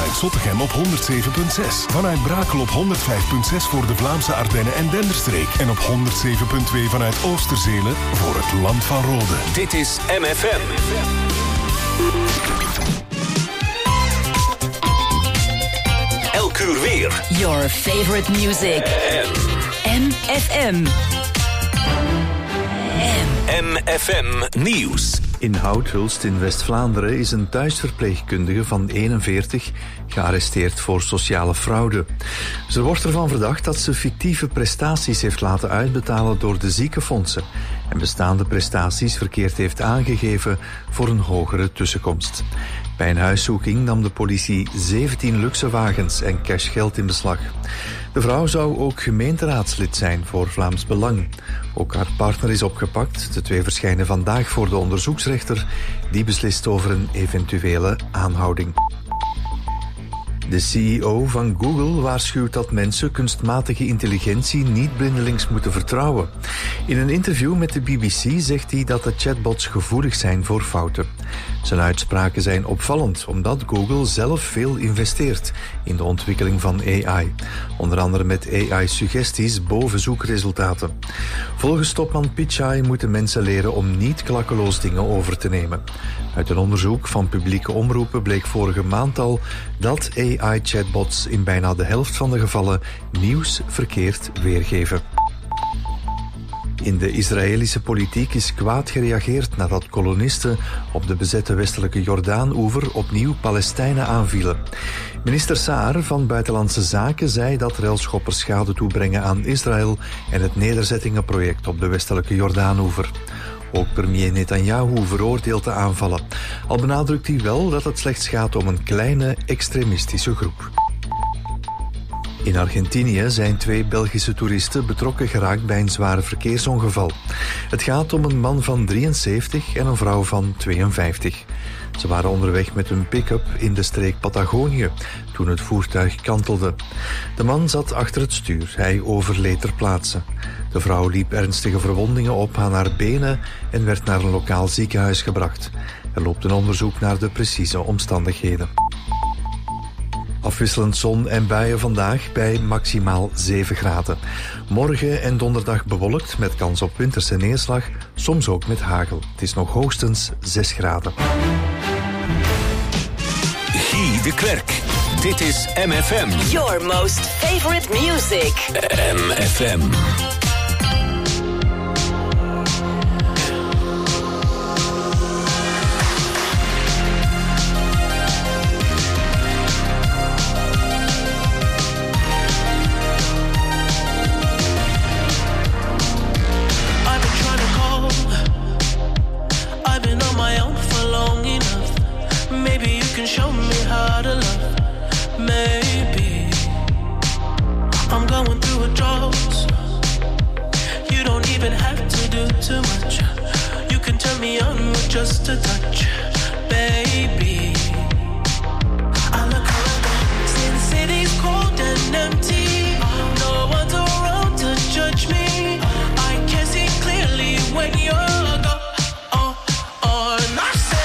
vanuit Zottegem op 107.6. Vanuit Brakel op 105.6 voor de Vlaamse Ardennen en Denderstreek. En op 107.2 vanuit Oosterzele voor het Land van Rode. Dit is MFM. Elk uur weer. Your favorite music. MFM. MFM Nieuws. In Houthulst in West-Vlaanderen is een thuisverpleegkundige van 41 gearresteerd voor sociale fraude. Ze wordt ervan verdacht dat ze fictieve prestaties heeft laten uitbetalen door de ziekenfondsen en bestaande prestaties verkeerd heeft aangegeven voor een hogere tussenkomst. Bij een huiszoeking nam de politie 17 luxe wagens en cashgeld in beslag. De vrouw zou ook gemeenteraadslid zijn voor Vlaams Belang. Ook haar partner is opgepakt. De twee verschijnen vandaag voor de onderzoeksrechter. Die beslist over een eventuele aanhouding. De CEO van Google waarschuwt dat mensen kunstmatige intelligentie niet blindelings moeten vertrouwen. In een interview met de BBC zegt hij dat de chatbots gevoelig zijn voor fouten. Zijn uitspraken zijn opvallend, omdat Google zelf veel investeert in de ontwikkeling van AI. Onder andere met AI-suggesties boven zoekresultaten. Volgens topman Pichai moeten mensen leren om niet klakkeloos dingen over te nemen. Uit een onderzoek van publieke omroepen bleek vorige maand al dat AI-chatbots in bijna de helft van de gevallen nieuws verkeerd weergeven. In de Israëlische politiek is kwaad gereageerd nadat kolonisten op de bezette westelijke Jordaan-oever opnieuw Palestijnen aanvielen. Minister Saar van Buitenlandse Zaken zei dat railschoppers schade toebrengen aan Israël en het nederzettingenproject op de westelijke Jordaan-oever. Ook premier Netanyahu veroordeelt de aanvallen. Al benadrukt hij wel dat het slechts gaat om een kleine extremistische groep. In Argentinië zijn 2 Belgische toeristen betrokken geraakt bij een zware verkeersongeval. Het gaat om een man van 73 en een vrouw van 52. Ze waren onderweg met hun pick-up in de streek Patagonië toen het voertuig kantelde. De man zat achter het stuur. Hij overleed ter plaatse. De vrouw liep ernstige verwondingen op aan haar benen en werd naar een lokaal ziekenhuis gebracht. Er loopt een onderzoek naar de precieze omstandigheden. Afwisselend zon en buien vandaag bij maximaal 7 graden. Morgen en donderdag bewolkt met kans op winterse neerslag, soms ook met hagel. Het is nog hoogstens 6 graden. Guy de Klerk. Dit is MFM. Your most favorite music. MFM. Show me how to love. Maybe I'm going through a drought. You don't even have to do too much. You can turn me on with just a touch, baby. I look around, see the city's cold and empty. No one's around to judge me. I can see clearly when you're gone. And I say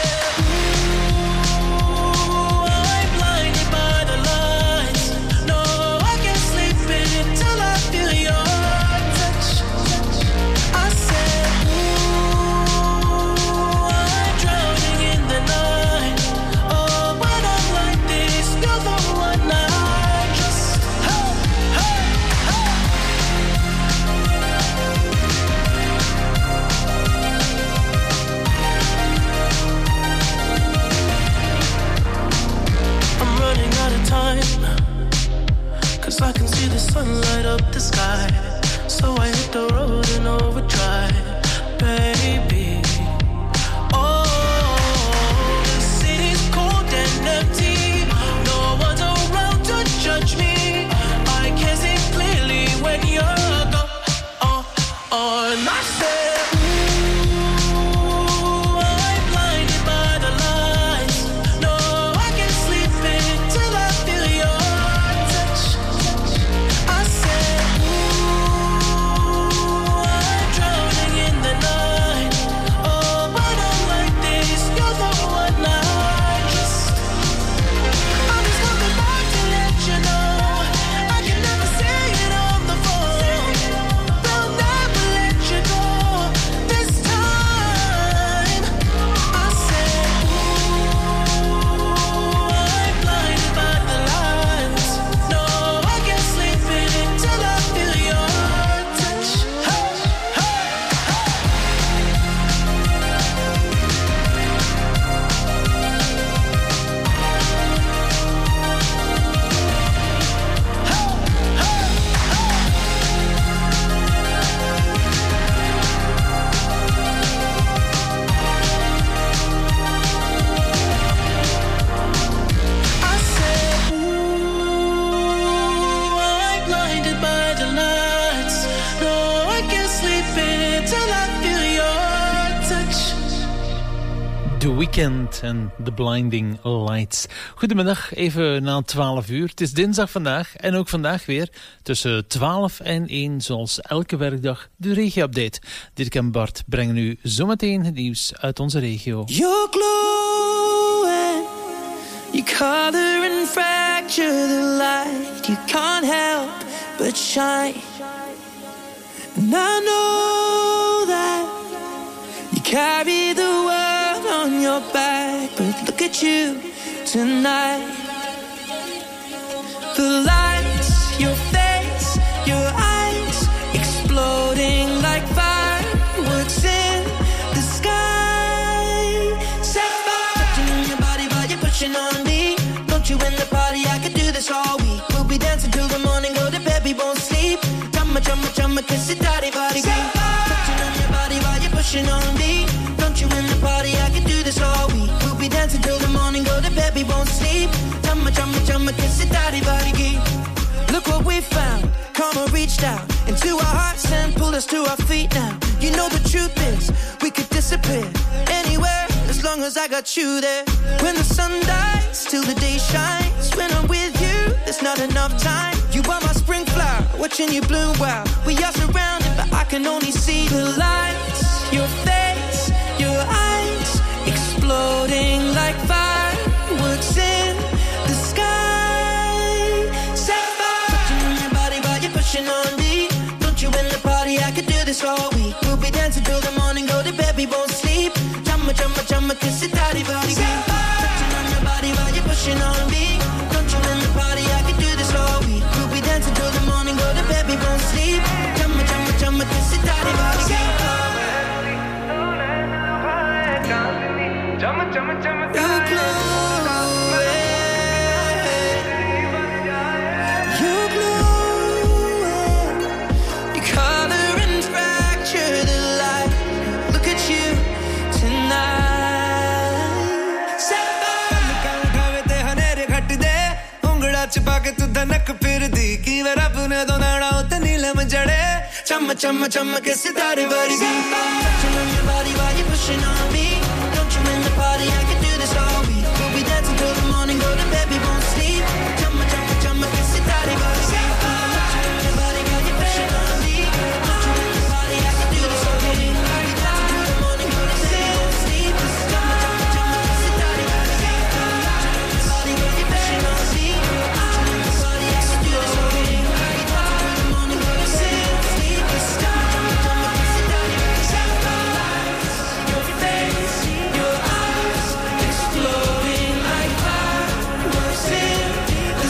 I can see the sun light up the sky, so I hit the road in overdrive, baby. Oh, the city's cold and empty. No one's around to judge me. I can see clearly when you're gone. And I said, ooh, The Weeknd en The Blinding Lights. Goedemiddag, even na 12 uur. Het is dinsdag vandaag en ook vandaag weer tussen 12 en 1, zoals elke werkdag, de regio-update. Dirk en Bart brengen u zometeen het nieuws uit onze regio. You're glowing, you color and fracture the light. You can't help but shine. And I know that you carry the world on your back, but look at you tonight. The lights, your face, your eyes, exploding like fireworks in the sky. Set fire, touching on your body while you're pushing on me. Don't you in the party, I could do this all week. We'll be dancing till the morning, go to bed, we won't sleep. Chumma, chumma, chumma, kiss it, daddy, body, touching on your body while you're pushing on me. Don't you in the party, I could do this all week. We'll be dancing till the morning, go to bed, we won't sleep. Chumma, chumma, chumma, kiss it, daddy, body, look what we found. Karma reached out into our hearts and pulled us to our feet now. You know the truth is, we could disappear anywhere as long as I got you there. When the sun dies, till the day shines. When I'm with you, there's not enough time. You are my spring flower, watching you bloom wild. We are surrounded, but I can only see the lights. Your face, your eyes, exploding like fireworks in the sky. Set fire, touching on your body while you're pushing on me. Don't you in the party, I could do this all week. We'll be dancing till the morning, go to bed, we won't sleep. Chumma, chumma, chumma, kiss it, daddy, body, touching on your body while you're pushing on me. Don't you in the party, I could do this all week. We'll be dancing till the morning, go to bed, we won't sleep. Chumma, chumma, chumma, kiss it, daddy, body, you're glowing, you're glowing. You color and fracture the light. Look at you tonight. Set fire. उठावे ते हनेरे घट दे उंगड़ा छिपा के तू धनक फिर दी की वे रब ने तो नाड़ा उते नीलम जड़े Chumma, chumma, chumma, kiss it, daddy, body, touching on your body while you're pushing on me. Don't you in the party, I can do this all week. We'll be dancing till the morning, go to bed, we won't sleep. Chumma, chumma, chumma, kiss it, daddy, body, touching on your body while you're pushing on me. Don't you in the party, I can do this all week. We'll be dancing till the morning, go to bed, we won't sleep. Chumma, chumma, chumma, kiss it, daddy, body, touching on your body while you're pushing on me. Don't you in the party, I can do this all week. We'll be dancing till the morning, go to bed, we won't sleep. Chumma, chumma, chumma, kiss it, daddy, body, your face, your eyes, exploding like fireworks in the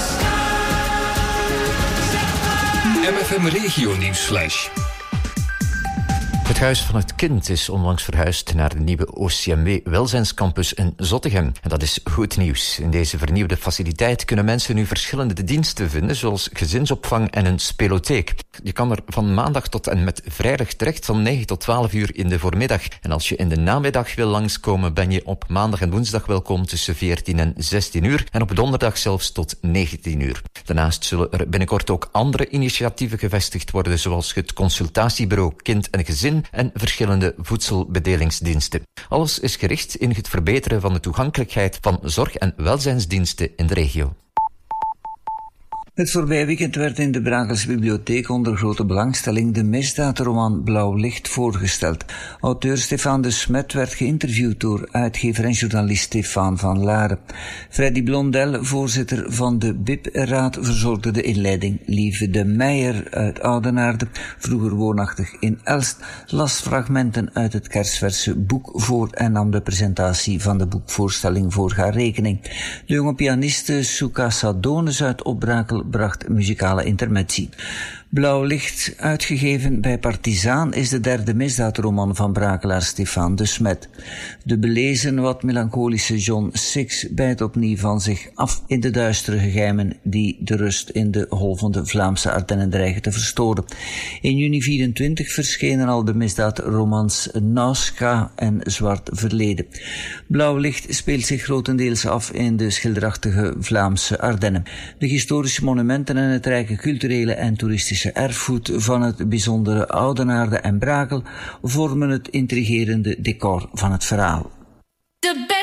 sky. MFM Regio Nieuwsflash. Het Huis van het Kind is onlangs verhuisd naar de nieuwe OCMW-welzijnscampus in Zottegem. En dat is goed nieuws. In deze vernieuwde faciliteit kunnen mensen nu verschillende diensten vinden, zoals gezinsopvang en een spelotheek. Je kan er van maandag tot en met vrijdag terecht van 9 tot 12 uur in de voormiddag. En als je in de namiddag wil langskomen, ben je op maandag en woensdag welkom tussen 14 en 16 uur. En op donderdag zelfs tot 19 uur. Daarnaast zullen er binnenkort ook andere initiatieven gevestigd worden, zoals het consultatiebureau Kind en Gezin en verschillende voedselbedelingsdiensten. Alles is gericht in het verbeteren van de toegankelijkheid van zorg- en welzijnsdiensten in de regio. Het voorbije weekend werd in de Brakelse Bibliotheek onder grote belangstelling de misdaadroman Blauw Licht voorgesteld. Auteur Stefan de Smet werd geïnterviewd door uitgever en journalist Stefan van Laren. Freddy Blondel, voorzitter van de BIP-raad, verzorgde de inleiding. Lieve de Meijer uit Oudenaarde, vroeger woonachtig in Elst, las fragmenten uit het kersverse boek voor en nam de presentatie van de boekvoorstelling voor haar rekening. De jonge pianiste Souka Sadones uit Opbrakel bracht muzikale intermezzi. Blauw Licht, uitgegeven bij Partizaan, is de derde misdaadroman van brakelaar Stefan de Smet. De belezen, wat melancholische John Six bijt opnieuw van zich af in de duistere geheimen die de rust in de golvende Vlaamse Ardennen dreigen te verstoren. In juni 24 verschenen al de misdaadromans Nauska en Zwart Verleden. Blauw Licht speelt zich grotendeels af in de schilderachtige Vlaamse Ardennen. De historische monumenten en het rijke culturele en toeristische erfgoed van het bijzondere Oudenaarde en Brakel vormen het intrigerende decor van het verhaal. De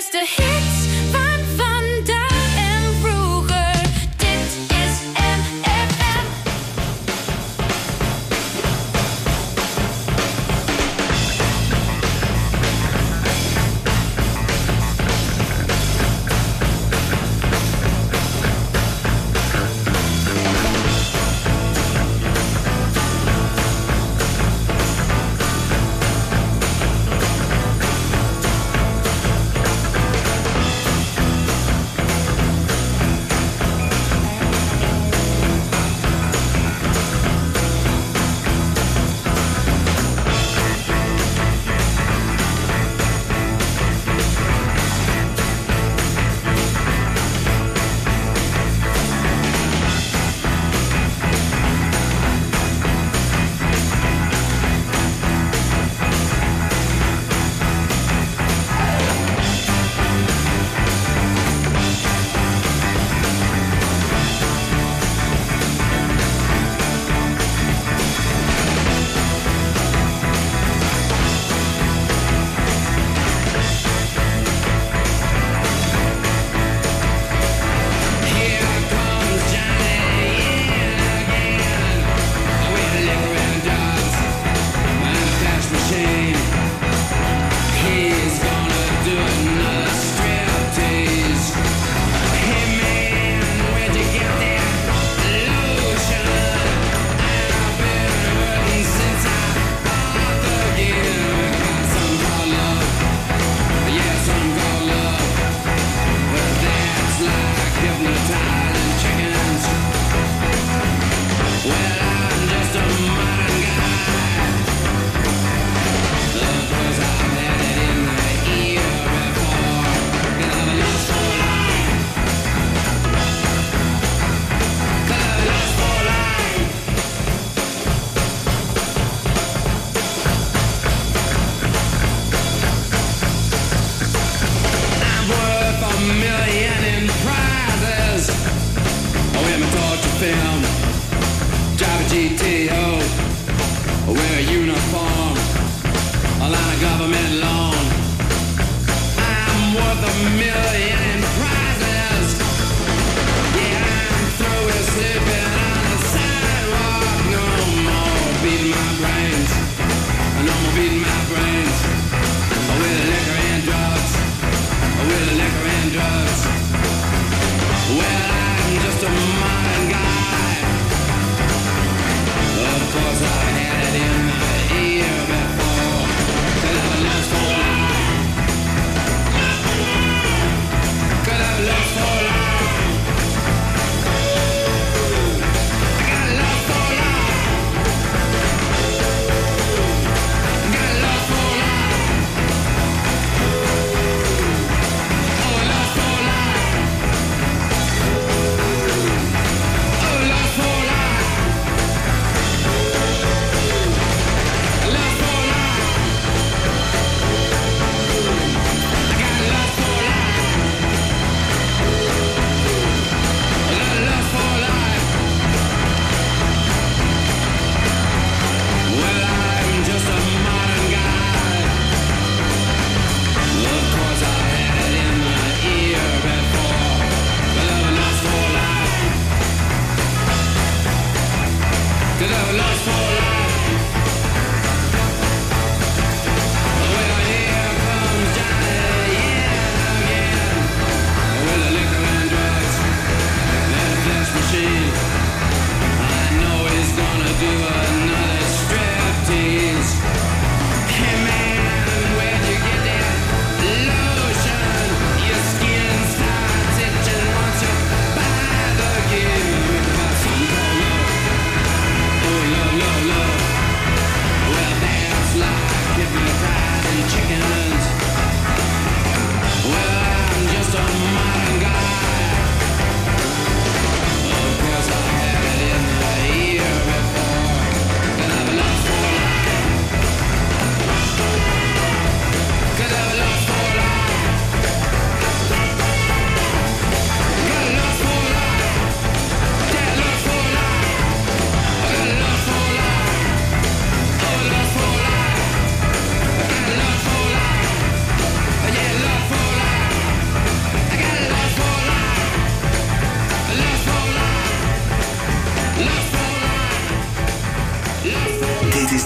beste hits van vandaag en vroeger. Dit is MFM.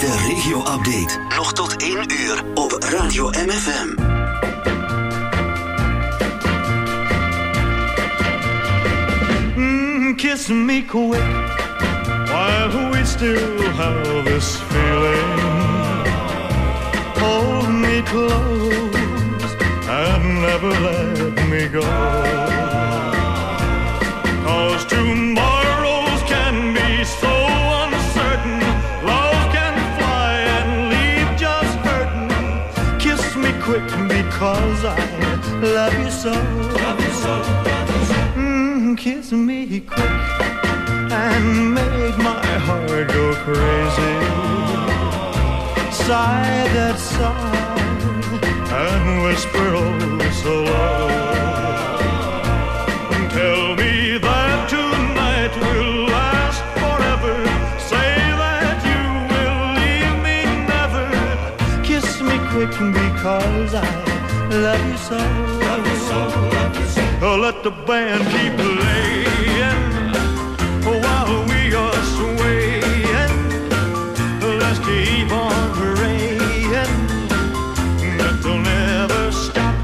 De regio-update. Nog tot 1 uur op Radio MFM. Kiss me quick while we still have this feeling. Hold me close and never let me go. 'Cause tomorrows can be so uncertain. Love can fly and leave just hurting. Kiss me quick because I love you so. Love you so. Kiss me quick and make my heart go crazy. Sigh that sigh and whisper oh so low. Tell me that tonight will last forever. Say that you will leave me never. Kiss me quick because I love you so. Love you so, love you so. Oh, let the band keep playing while we are swaying. Let's keep on praying that they'll never stop.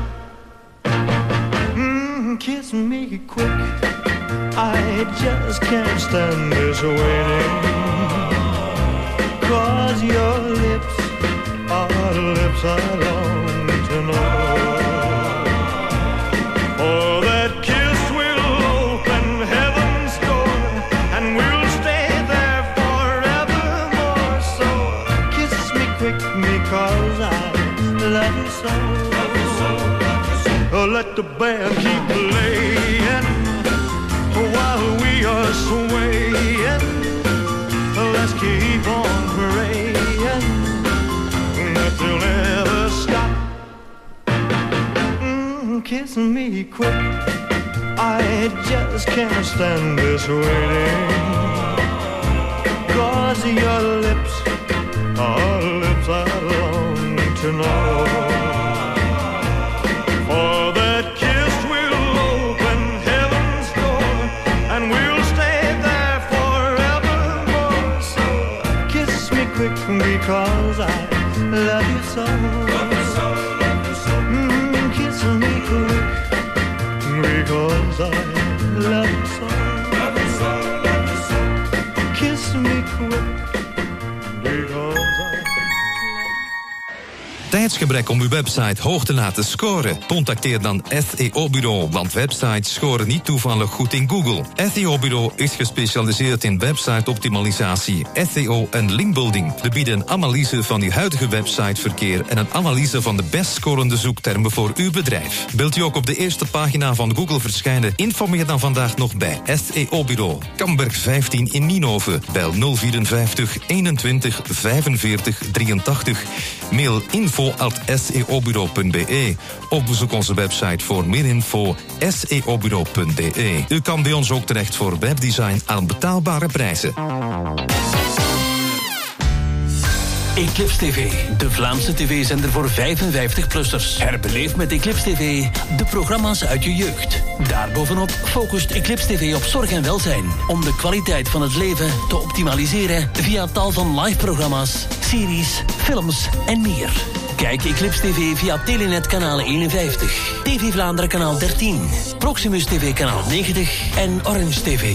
Kiss me quick, I just can't stand this waiting. 'Cause your lips are the lips I long to know. For that kiss will open heaven's door, and we'll stay there forevermore. So kiss me quick because I love you so. Love you so, love you so. Oh, let the band keep playing while we are swaying. Let's keep on praying that they'll never stop. Kiss me quick, I just can't stand this waiting. 'Cause your lips are lips I long to know. For that kiss will open heaven's door, and we'll stay there forevermore. So kiss me quick because I love you so. Love you so, love you so. Kiss me quick because I love you so. Love you so, love you so. Kiss me quick because I... Tijdsgebrek om uw website hoog te laten scoren? Contacteer dan SEO-bureau, want websites scoren niet toevallig goed in Google. SEO-bureau is gespecialiseerd in website-optimalisatie, SEO en linkbuilding. We bieden een analyse van uw huidige websiteverkeer en een analyse van de best scorende zoektermen voor uw bedrijf. Wilt u ook op de eerste pagina van Google verschijnen? Informeer dan vandaag nog bij SEO-bureau. Kamberg 15 in Nienhoven. Bel 054 21 45 83. Mail info@seobureau.be of bezoek onze website voor meer info seobureau.be. U kan bij ons ook terecht voor webdesign aan betaalbare prijzen. Eclipse TV, de Vlaamse tv-zender voor 55-plussers. Herbeleef met Eclipse TV de programma's uit je jeugd. Daarbovenop focust Eclipse TV op zorg en welzijn, om de kwaliteit van het leven te optimaliseren via tal van live-programma's, series, films en meer. Kijk Eclipse TV via Telenet kanaal 51, TV Vlaanderen kanaal 13, Proximus TV kanaal 90 en Orange TV.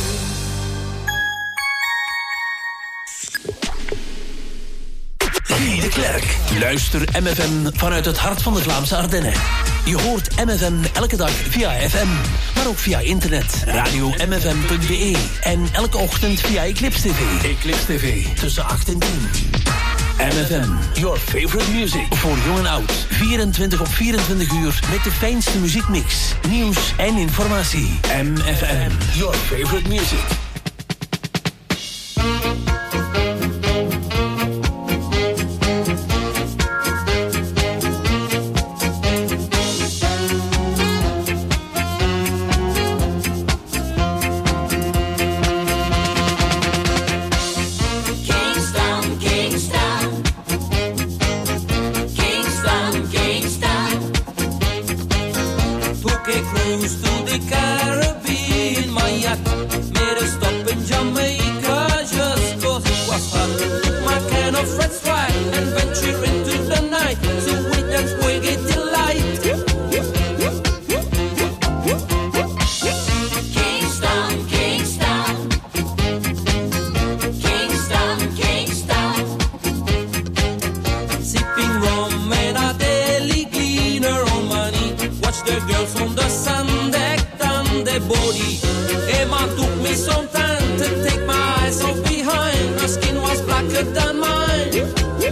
Guy de Klerk. Luister MFM vanuit het hart van de Vlaamse Ardennen. Je hoort MFM elke dag via FM, maar ook via internet. Radio-mfm.be en elke ochtend via Eclipse TV. Eclipse TV, tussen 8 en 10. MFM, your favorite music. Voor jong en oud. 24 op 24 uur met de fijnste muziekmix, nieuws en informatie. MFM, your favorite music. Caribbean, my yacht made a stop in Jamaica. Just go me some time to take my eyes off behind. Her skin was blacker than mine.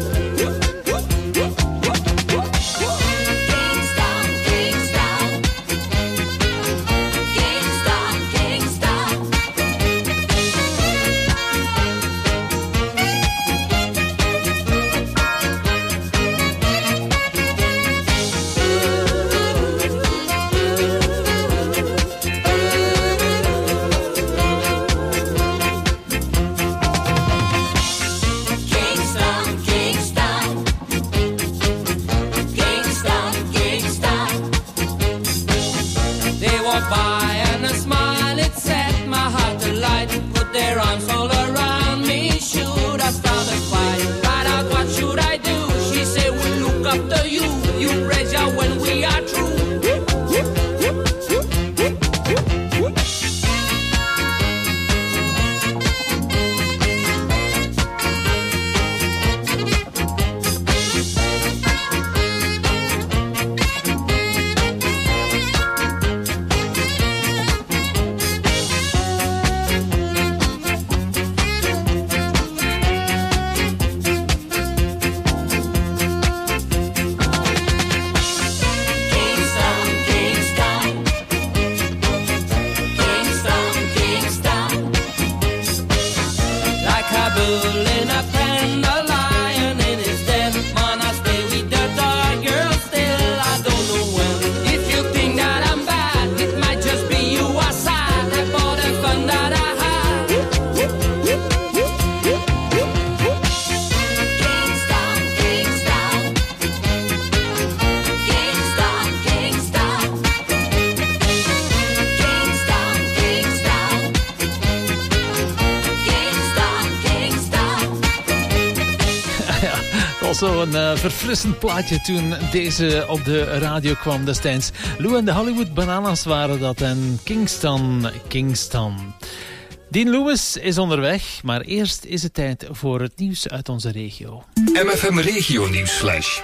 Zo'n verfrissend plaatje toen deze op de radio kwam destijds. Lou en de Hollywood Bananas waren dat en Kingston, Kingston. Dean Lewis is onderweg, maar eerst is het tijd voor het nieuws uit onze regio. MFM Regio Nieuwsflash.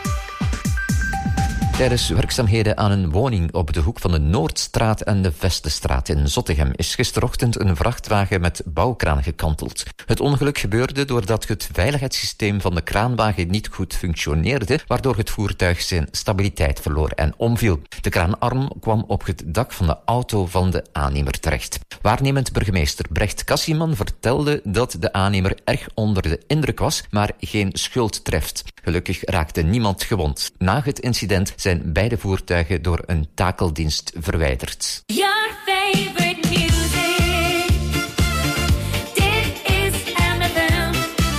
Tijdens werkzaamheden aan een woning op de hoek van de Noordstraat en de Vestenstraat in Zottegem is gisterochtend een vrachtwagen met bouwkraan gekanteld. Het ongeluk gebeurde doordat het veiligheidssysteem van de kraanwagen niet goed functioneerde, waardoor het voertuig zijn stabiliteit verloor en omviel. De kraanarm kwam op het dak van de auto van de aannemer terecht. Waarnemend burgemeester Brecht Kassiman vertelde dat de aannemer erg onder de indruk was, maar geen schuld treft. Gelukkig raakte niemand gewond. Na het incident zijn beide voertuigen door een takeldienst verwijderd. Your favorite music. Dit is MFM.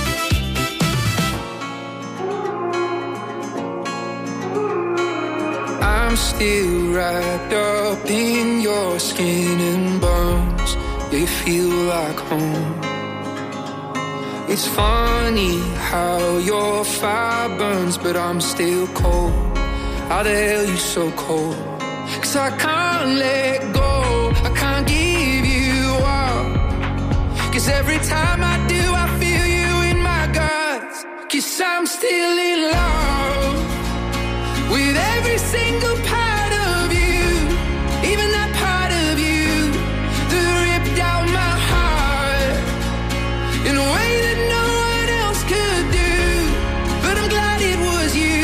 I'm still wrapped up in your skin and bones. You feel like home. It's funny how your fire burns, but I'm still cold. How the hell you so cold? 'Cause I can't let go, I can't give you up. 'Cause every time I do, I feel you in my guts. 'Cause I'm still in love with every single part of you, even that part of you that ripped out my heart in a way that no one else could do. But I'm glad it was you.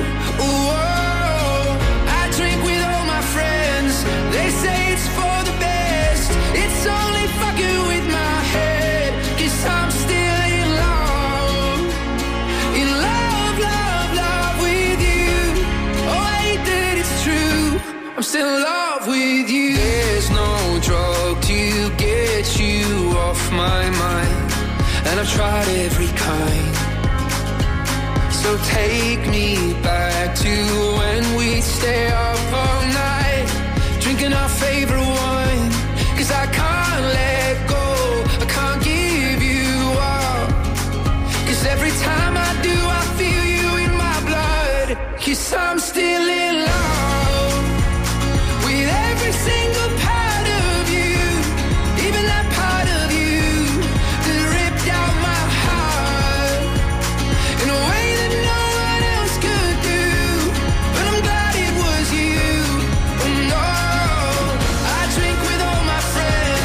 Oh, I drink with all my friends. They say it's for the best. It's only fucking with my head. 'Cause I'm still in love. In love, love, love with you. Oh, I hate that it's true. I'm still in love with you. There's no drug to get you off my mind, and I've tried every kind. So take me back to when we'd stay up all night, drinking our favorite wine. 'Cause I can't let go, I can't give you up. 'Cause every time I do, I feel you in my blood. 'Cause I'm still in love with every single part of you, even that part of you that ripped out my heart in a way that no one else could do. But I'm glad it was you. Oh no, I drink with all my friends.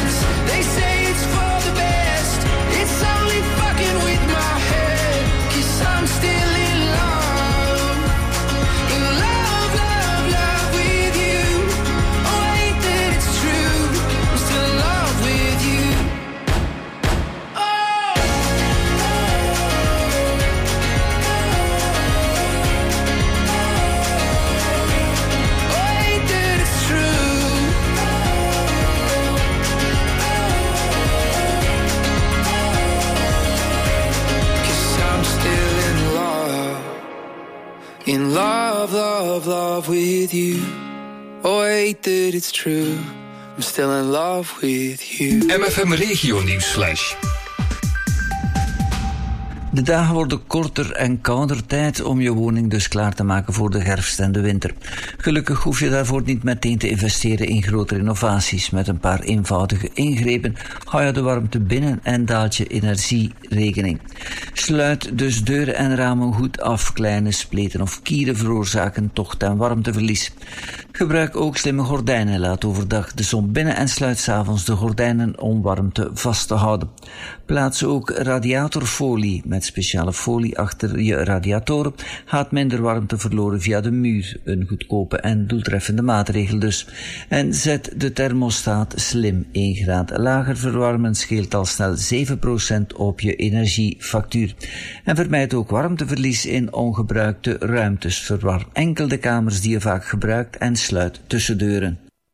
In love, love, love with you. Oh, I hate that it's true. I'm still in love with you. MFM Regio Nieuwsflash. De dagen worden korter en kouder, tijd om je woning dus klaar te maken voor de herfst en de winter. Gelukkig hoef je daarvoor niet meteen te investeren in grote renovaties. Met een paar eenvoudige ingrepen hou je de warmte binnen en daalt je energierekening. Sluit dus deuren en ramen goed af. Kleine spleten of kieren veroorzaken tocht- en warmteverlies. Gebruik ook slimme gordijnen. Laat overdag de zon binnen en sluit 's avonds de gordijnen om warmte vast te houden. Plaats ook radiatorfolie. Met speciale folie achter je radiatoren gaat minder warmte verloren via de muur. Een goedkope en doeltreffende maatregel dus. En zet de thermostaat slim. 1 graad lager verwarmen scheelt al snel 7% op je energiefactuur. En vermijd ook warmteverlies in ongebruikte ruimtes. Verwarm enkel de kamers die je vaak gebruikt en sluit tussendeuren.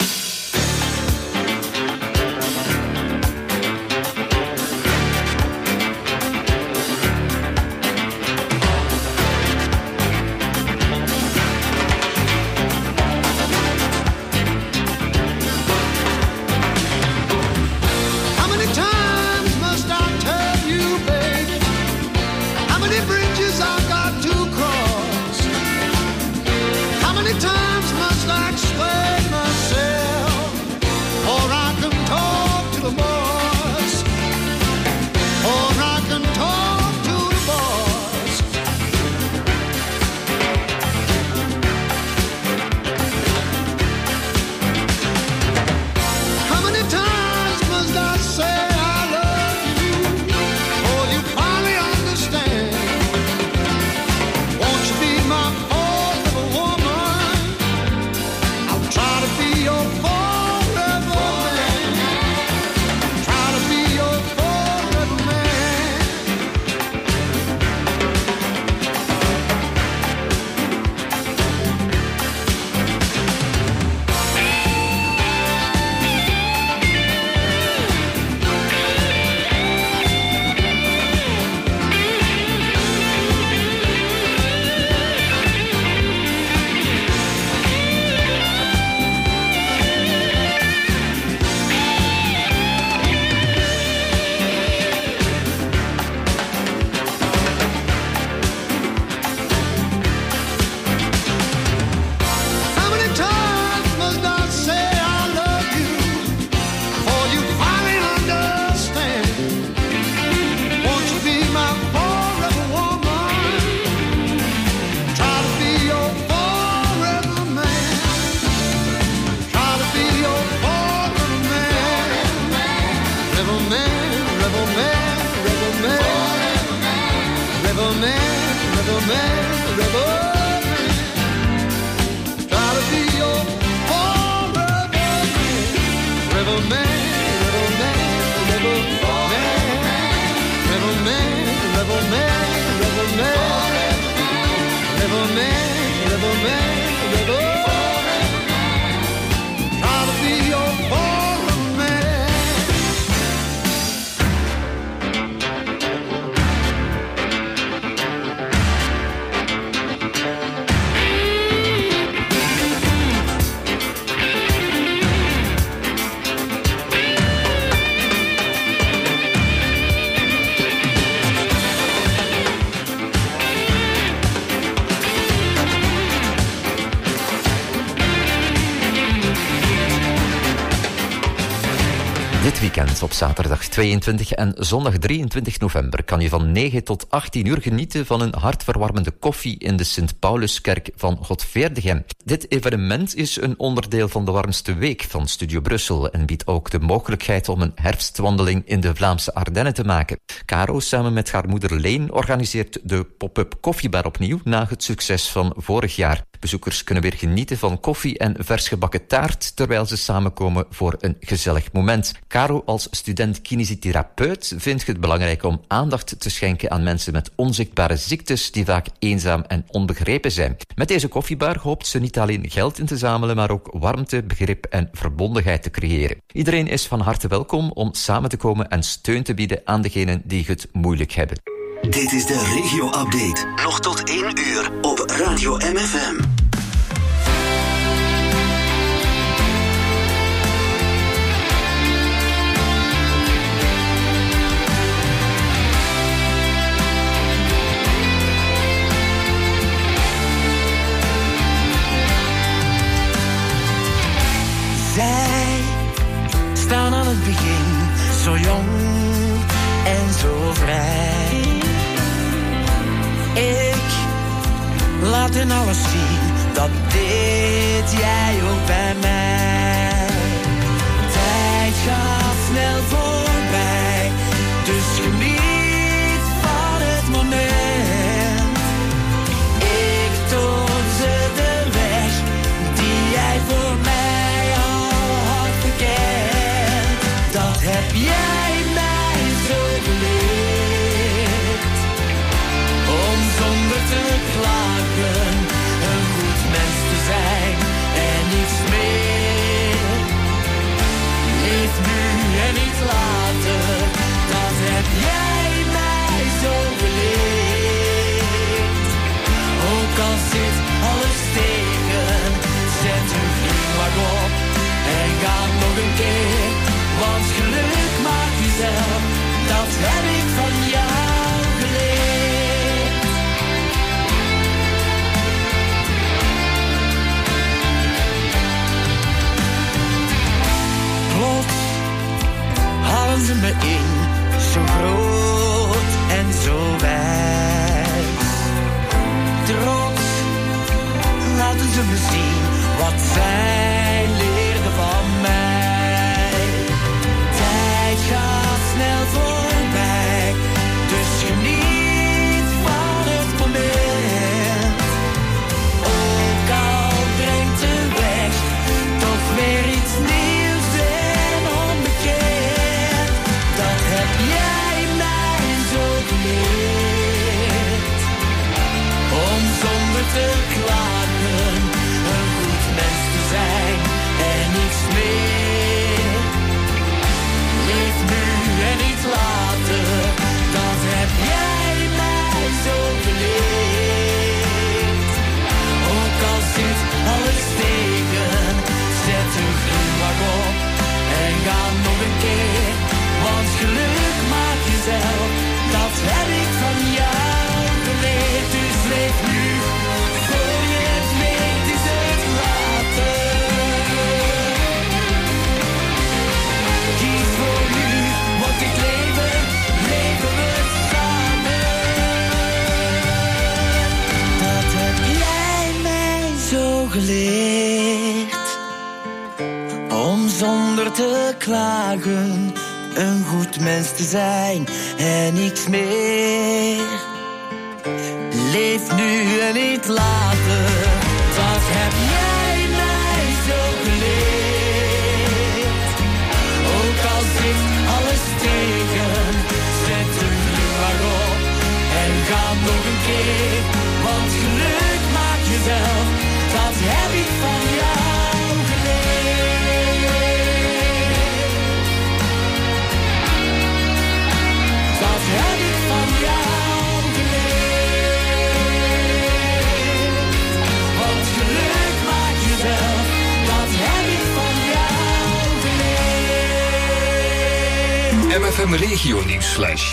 Dit weekend op zaterdag 22 en zondag 23 november kan je van 9 tot 18 uur genieten van een hartverwarmende koffie in de Sint-Pauluskerk van Godveerdegem. Dit evenement is een onderdeel van de warmste week van Studio Brussel en biedt ook de mogelijkheid om een herfstwandeling in de Vlaamse Ardennen te maken. Caro samen met haar moeder Leen organiseert de pop-up koffiebar opnieuw na het succes van vorig jaar. Bezoekers kunnen weer genieten van koffie en versgebakken taart terwijl ze samenkomen voor een gezellig moment. Caro als student kinesietherapeut vindt het belangrijk om aandacht te schenken aan mensen met onzichtbare ziektes die vaak eenzaam en onbegrepen zijn. Met deze koffiebar hoopt ze niet alleen geld in te zamelen, maar ook warmte, begrip en verbondenheid te creëren. Iedereen is van harte welkom om samen te komen en steun te bieden aan degenen die het moeilijk hebben. Dit is de regio-update. Nog tot 1 uur op Radio MFM. Zij staan aan het begin, zo jong en zo vrij. Ik laat hen alles zien, dat deed jij ook bij mij. Tijd gaat snel voorbij, dus geniet van het moment. Ik toon ze de weg die jij voor mij al had bekend. Dat heb jij mij zo geleerd, om zonder te klagen een goed mens te zijn en niets meer. Leef nu en niet later, dat heb jij mij zo geleerd. Ook al zit alles tegen, zet een glimlach op en ga nog een keer. Want geluk maak jezelf, dat heb ik van jou geleerd. Plots halen ze me in, zo groot en zo wijs. Trots laten ze me zien wat zij leerden van mij. Tijd gaat snel voorbij, dus geniet van het moment. Ook al brengt de weg toch weer iets nieuws en onbekend. Dat heb jij mij zo geleerd, om zonder te klagen een goed mens te zijn en niets meer. Leef nu en niet later, dat heb jij mij zo geleerd. Ook al zit alles tegen, zet een glimlach op en ga nog een keer. Want geluk maak jezelf, dat heb ik van jou geleerd. Dus leef nu, voor je het weet is het later. Kies voor nu, want dit leven, leven we samen. Dat heb jij mij zo geleerd, om zonder te klagen een goed mens te zijn en niks meer. Leef nu en niet later, dat heb jij mij zo geleerd. Ook al zit alles tegen, zet een glimlach op en ga nog een keer. Want geluk maak jezelf, dat heb ik van jou geleerd. Dat heb ik van jou geleerd. Want geluk maak jezelf, dat heb ik van jou geleerd. MFM Regio Nieuwsflash.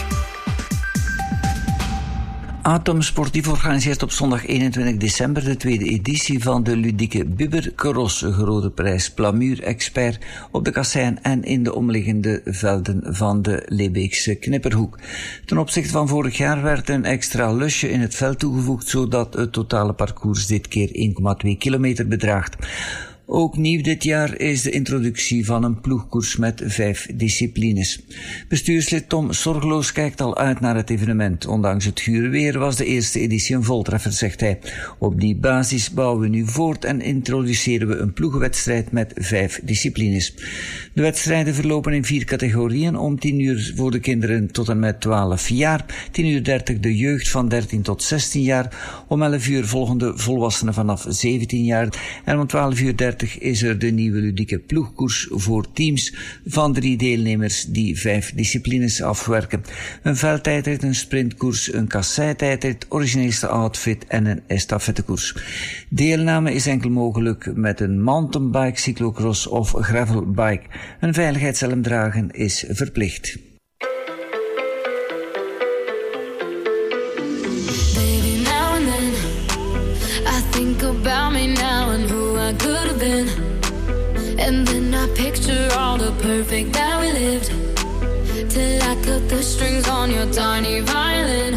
Atom Sportief organiseert op zondag 21 december de tweede editie van de ludieke Bibber Cross, een grote prijs plamuur-expert op de Kassijn en in de omliggende velden van de Leebeekse Knipperhoek. Ten opzichte van vorig jaar werd een extra lusje in het veld toegevoegd, zodat het totale parcours dit keer 1,2 kilometer bedraagt. Ook nieuw dit jaar is de introductie van een ploegkoers met 5 disciplines. Bestuurslid Tom Zorgeloos kijkt al uit naar het evenement. Ondanks het gure weer was de eerste editie een voltreffer, zegt hij. Op die basis bouwen we nu voort en introduceren we een ploegenwedstrijd met 5 disciplines. De wedstrijden verlopen in 4 categorieën. Om 10 uur voor de kinderen tot en met 12 jaar, 10:30 de jeugd van 13 tot 16 jaar, om 11 uur volgen de volwassenen vanaf 17 jaar en om 12:30 2030 is er de nieuwe ludieke ploegkoers voor teams van 3 deelnemers die 5 disciplines afwerken. Een veldtijdrit, een sprintkoers, een kasseitijdrit, origineelste outfit en een estafettekoers. Deelname is enkel mogelijk met een mountainbike, cyclocross of gravelbike. Een veiligheidshelm dragen is verplicht. Think about me now and who I could have been. And then I picture all the perfect that we lived. Till I cut the strings on your tiny violin.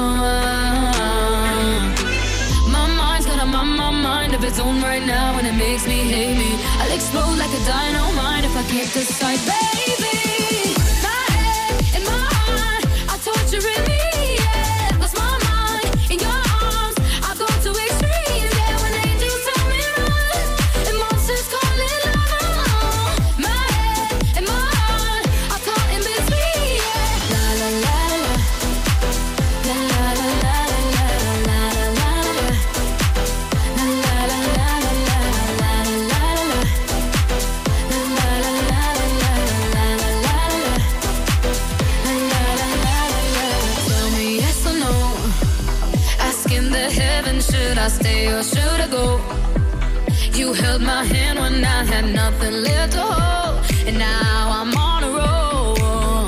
My mind's got a mind of its own right now, and it makes me hate me. I'll explode like a dynamite if I can't decide, baby. My head and my heart are torturing me. Yeah, lost my mind in your arms. I go to extremes. Yeah, when angels tell me run, and monsters call it love. My head and my heart are caught in between. Yeah, la la la la, la la la la la la la la. Should I stay or should I go? You held my hand when I had nothing left to hold, and now I'm on a roll.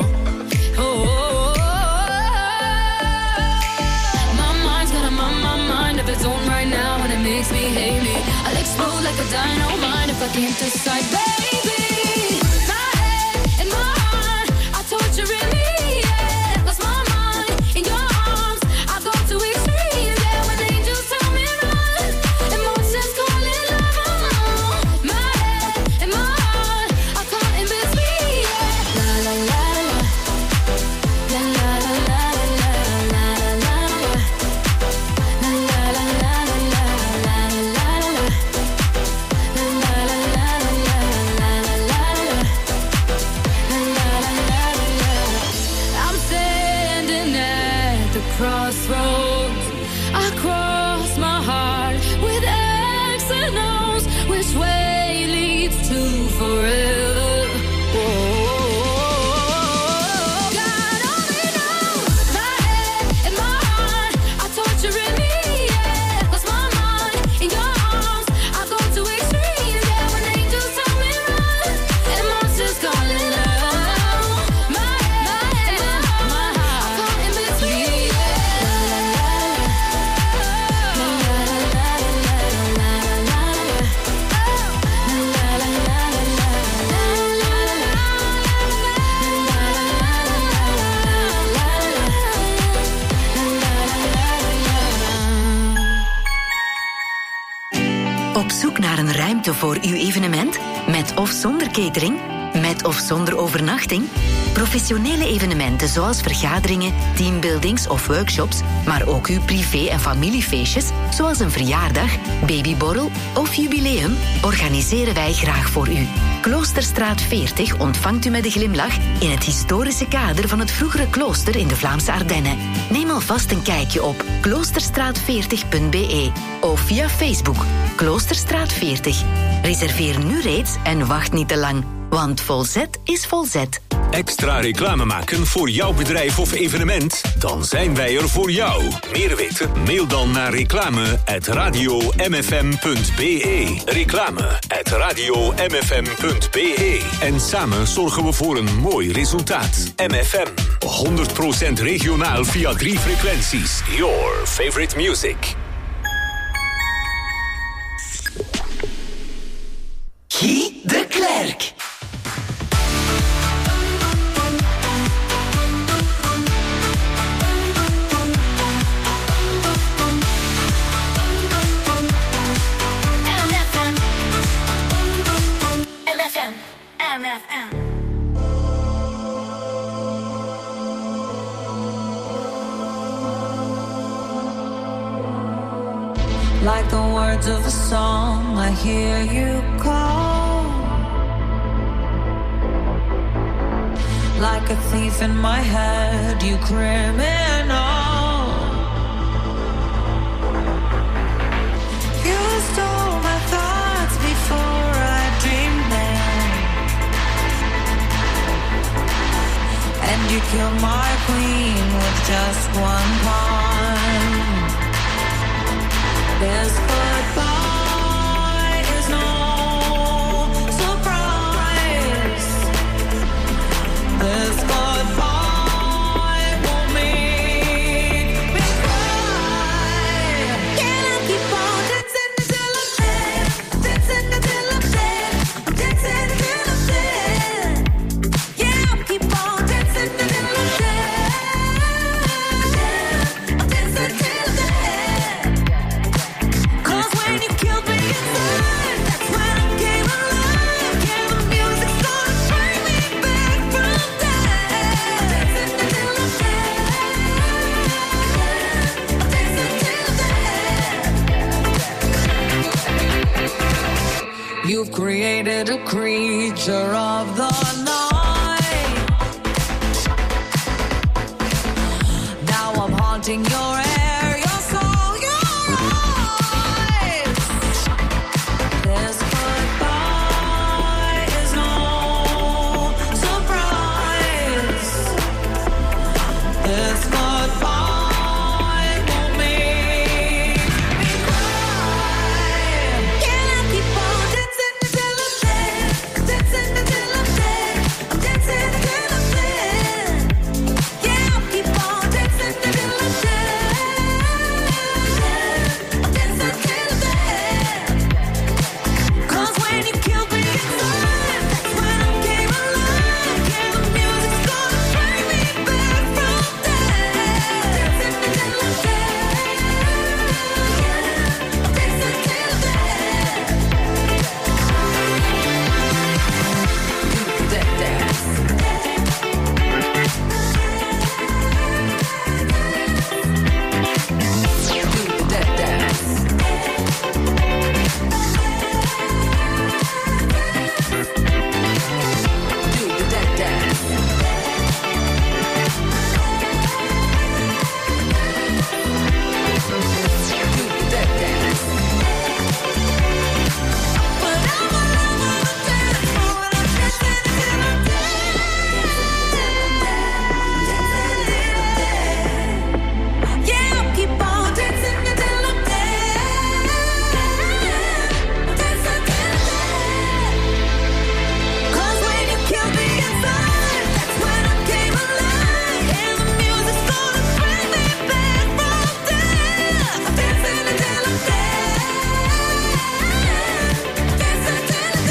My mind's got a mind of its own right now, and it makes me hate me. I'll explode like a dynamite if I can't decide, baby. My head and my heart are torturing me. Yeah, lost my mind in your arms. I go to extremes. Yeah, when angels tell me run, and monsters call it love. My head and my heart are caught in between. Yeah, la la la la, la la la la la la la la. I'm standing at the crossroads. I cross my heart with X and O's. Which way leads to forever? God only knows. My head and my heart are torturing me. Yeah, lost my mind in your arms. I go to extremes. Yeah, when angels tell me run, and monsters call it love. My head and my heart are caught in between. Op zoek naar een ruimte voor uw evenement? Met of zonder catering? Met of zonder overnachting? Professionele evenementen zoals vergaderingen, teambuildings of workshops, maar ook uw privé- en familiefeestjes, zoals een verjaardag, babyborrel of jubileum, organiseren wij graag voor u. Kloosterstraat 40 ontvangt u met een glimlach in het historische kader van het vroegere klooster in de Vlaamse Ardennen. Neem alvast een kijkje op kloosterstraat40.be of via Facebook Kloosterstraat 40. Reserveer nu reeds en wacht niet te lang, want volzet is volzet. Extra reclame maken voor jouw bedrijf of evenement? Dan zijn wij er voor jou. Meer weten? Mail dan naar reclame@radiomfm.be. Reclame@radiomfm.be. En samen zorgen we voor een mooi resultaat. MFM. 100% regionaal via 3 frequenties. Your favorite music. Guy de Klerk. Like the words of a song, I hear you call. Like a thief in my head, you criminal. You stole my thoughts before You killed my queen with just one pawn. This goodbye is no surprise. This goodbye won't make me cry. Can I keep on dancing until I'm dead? Dancing until I'm dead. Dancing until I'm dead. Yeah, I'll keep on dancing until I'm dead. I'll dance until I'm dead. 'Cause when you killed me inside, that's when I came alive. Yeah, the music started to bring me back from death. Dancing until I'm dead. I'll dance until I'm dead. You've created a creature of the night. Now I'm haunting your air, your soul, your eyes. This goodbye is no surprise. This goodbye won't make me cry. Can I keep on dancing until I'm dead? Dancing until I'm dead. I'm dancing until I'm dead. Yeah, I'll keep on dancing until I'm dead. I'll dance until I'm dead. 'Cause when you killed me inside, that's when I came alive. Yeah, the music's gonna bring me back from death. Dancing until I'm dead. I'll dance until I'm dead. That dance. That dance. Do the dead dance. Do the dead dance. But I'm all over the dance floor and I'm dancing until I'm dead. Yeah, I'll keep on dancing until I'm dead. Dance until I'm dead. 'Cause when you killed me inside, that's when I came alive. And the music's gonna bring me back from death. Dancing until I'm dead. Dance until I'm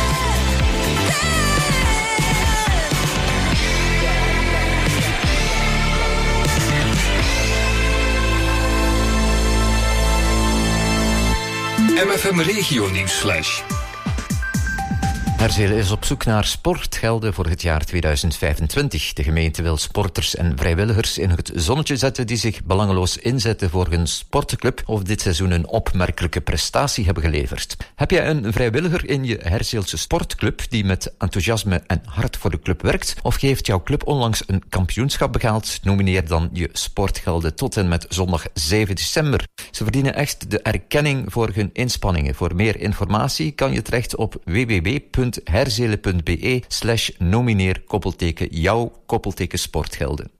MFM Regio Nieuwsflash. Herzelen is op zoek naar sportgelden voor het jaar 2025. De gemeente wil sporters en vrijwilligers in het zonnetje zetten die zich belangeloos inzetten voor hun sportclub of dit seizoen een opmerkelijke prestatie hebben geleverd. Heb jij een vrijwilliger in je Herzeelse sportclub die met enthousiasme en hart voor de club werkt? Of heeft jouw club onlangs een kampioenschap behaald? Nomineer dan je sportgelden tot en met zondag 7 december. Ze verdienen echt de erkenning voor hun inspanningen. Voor meer informatie kan je terecht op www.herzelen.be/nomineer_jouw_sportgelden.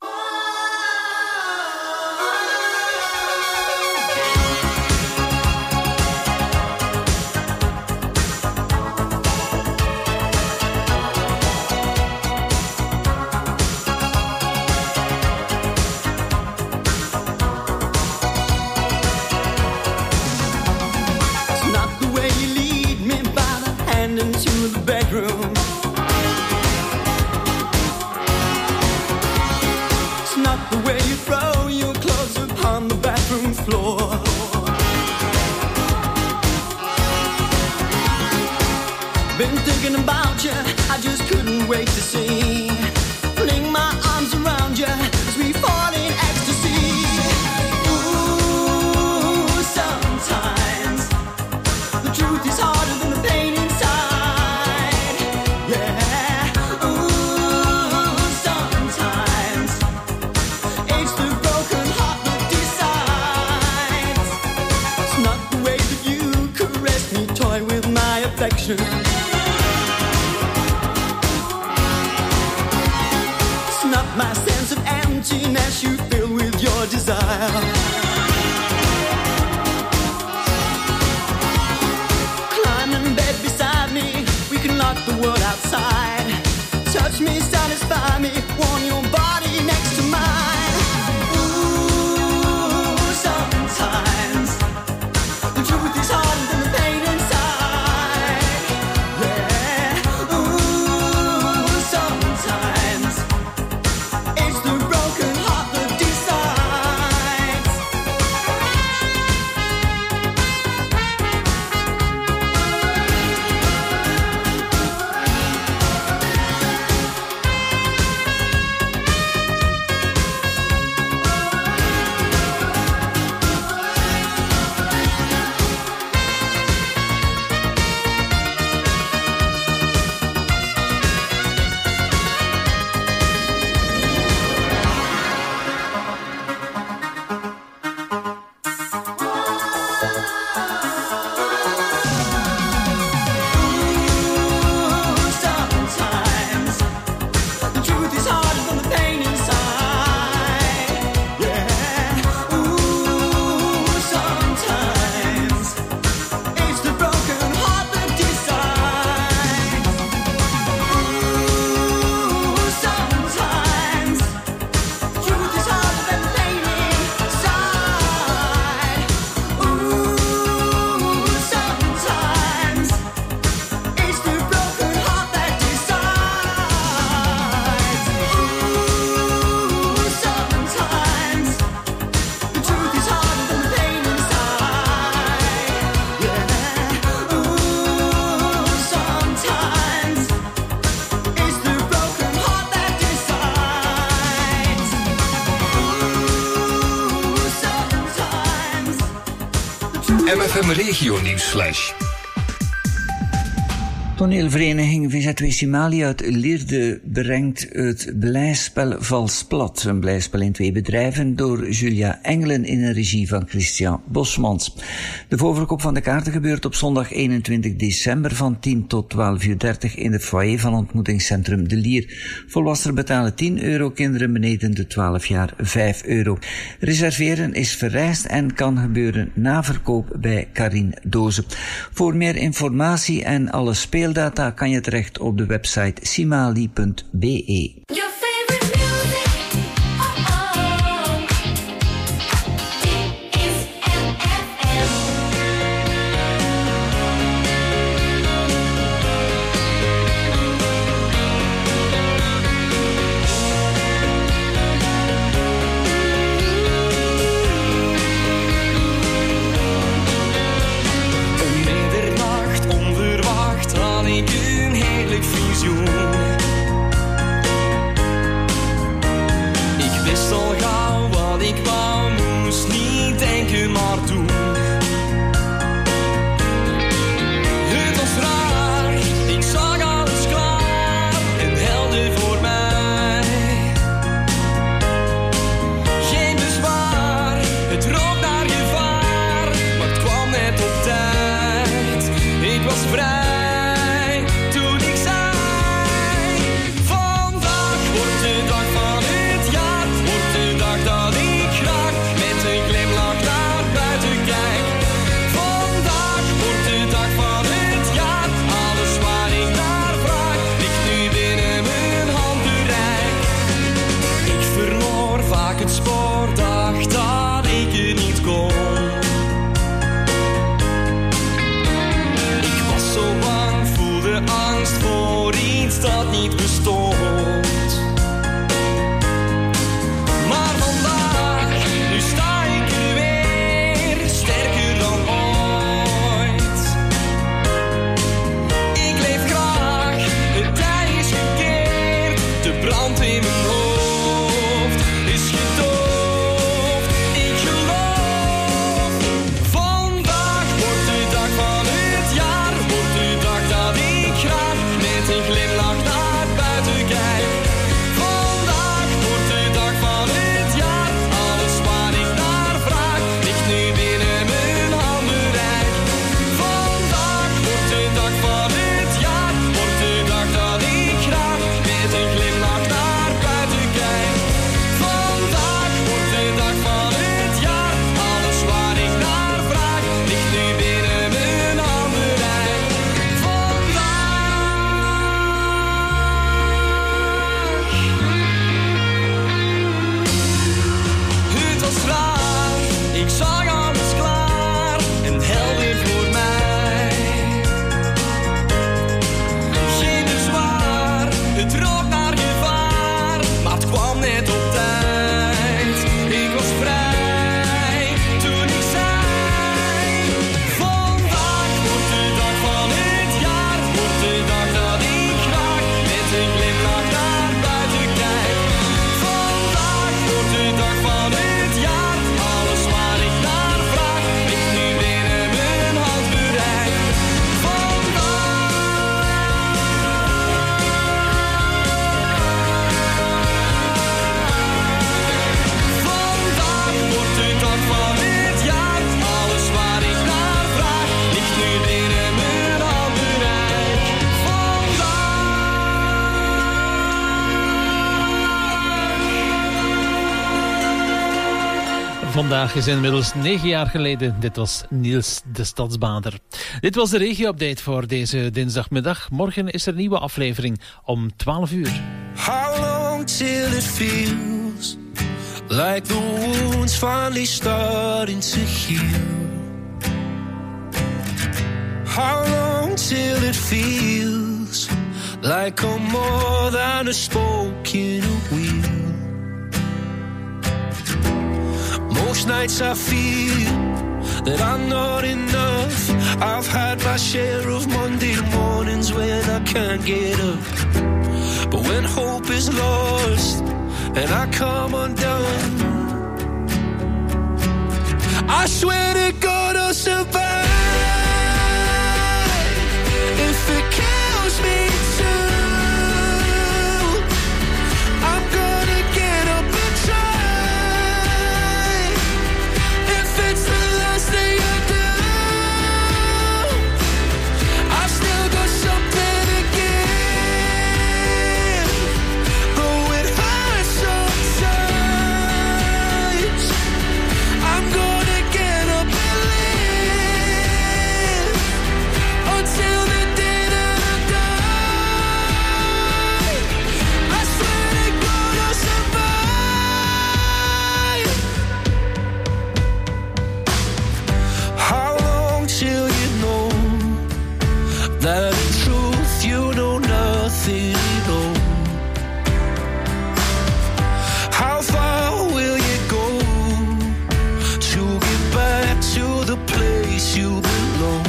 Been thinking about you, I just couldn't wait to see. Fling my arms around you as we fall in ecstasy. Ooh, sometimes the truth is harder than the pain inside. Yeah. Ooh, sometimes it's the broken heart that decides. It's not the way that you caress me, toy with my affection. My emptiness you fill with your desire. Climb in bed beside me, we can lock the world outside. Touch me, satisfy me, warm your body next to mine. Ooh, sometimes the truth is harder than the pain inside. Yeah, ooh, sometimes it's the broken heart that decides. Sometimes the truth is harder than the pain inside. Yeah, ooh, sometimes it's the broken heart that decides. Ooh, sometimes the truth is harder than the pain inside. Ooh, sometimes it's the broken heart that decides. Ooh, sometimes the truth is harder than the pain inside. Yeah. Ooh, sometimes it's the broken heart that decides. Ooh, sometimes. MFM Regio Nieuwsflash. Toneelvereniging VZW Simali uit Lierde brengt het blijspel Vals Plat. Een blijspel in 2 bedrijven door Julia Engelen in een regie van Christian Bosmans. De voorverkoop van de kaarten gebeurt op zondag 21 december van 10 tot 12:30 in de foyer van ontmoetingscentrum De Lier. Volwassenen betalen €10, kinderen beneden de 12 jaar €5. Reserveren is vereist en kan gebeuren na verkoop bij Karin Doze. Voor meer informatie en alle speeldata kan je terecht op de website simali.be. Your favorite music, is MFM. Om middernacht onverwacht had ik een heerlijk visioen. Ik wist al gauw wat ik wou, moest niet denken maar doen. Het was raar, ik zag alles klaar, een helder voor mij. Geen bezwaar, het rook naar gevaar, maar het kwam net op tijd. Ik was vrij toen ik zei: vandaag wordt de dag van het jaar, wordt de dag dat ik graag met een glimlach naar buiten kijk. Vandaag wordt de dag van het jaar, alles waar ik naar vraag ligt nu binnen mijn handbereik. Ik verloor vaak het spoor, dacht dat ik het niet kon. Ik was zo bang, voelde angst voor iets dat niet bestond. Maar vandaag, nu sta ik er weer, sterker dan ooit. Ik leef graag, het tij is gekeerd, de brand in mijn hoofd is gedoofd. Vandaag is inmiddels 9 jaar geleden. Dit was Niels de Stadsbader. Dit was de regio-update voor deze dinsdagmiddag. Morgen is er een nieuwe aflevering om 12 uur. How long till it feels like the wound's finally starting to heal? How long till it feels like I'm more than a spoke in a wheel? Most nights I feel that I'm not enough. I've had my share of Monday mornings when I can't get up. But when hope is lost and I come undone, I swear to God I'll survive. If it kills me too, I'm gonna get up and try. If it's the last thing I do, I've still got something to give. Though it hurts sometimes, I'm gonna get up and live until the day that I die. I swear to God I'll survive. How long till you know that in truth you know nothing at all? How far will you go to get back to the place you belong?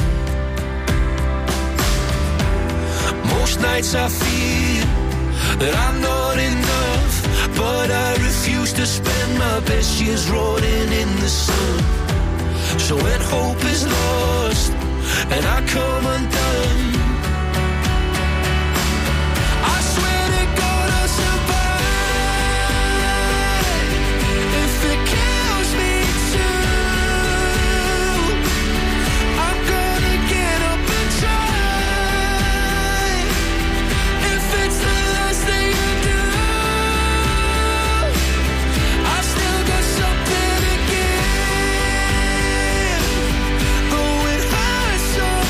Most nights I feel that I'm not enough, but I refuse to spend my best years rotting in the sun. So when hope is lost and I come undone, I swear to God I'll survive. If it kills me too, I'm gonna get up and try. If it's the last thing I do, I've still got something to give. Though it hurts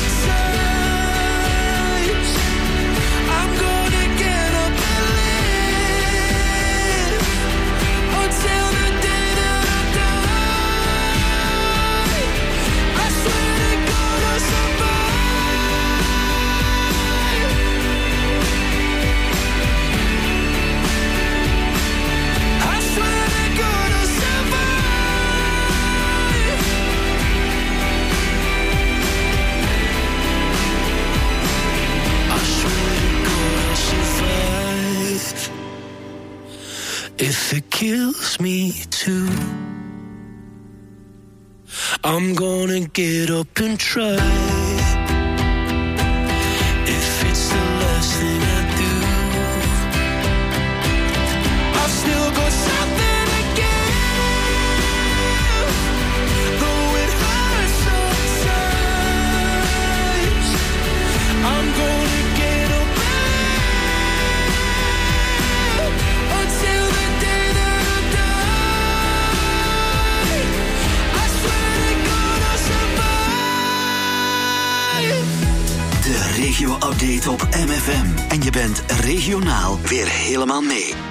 sometimes, I'm gonna get up and live until the day that I die. I swear to God I'll survive. I swear to God I'll survive. I swear to God I'll survive. If it kills me too, I'm gonna get up and try. If it's the last thing I do, I've still got something to give. Though it hurts sometimes, I'm gonna get up and live until the day that I die. I swear to God I'll survive. De regio-update op MFM. En je bent regionaal weer helemaal mee.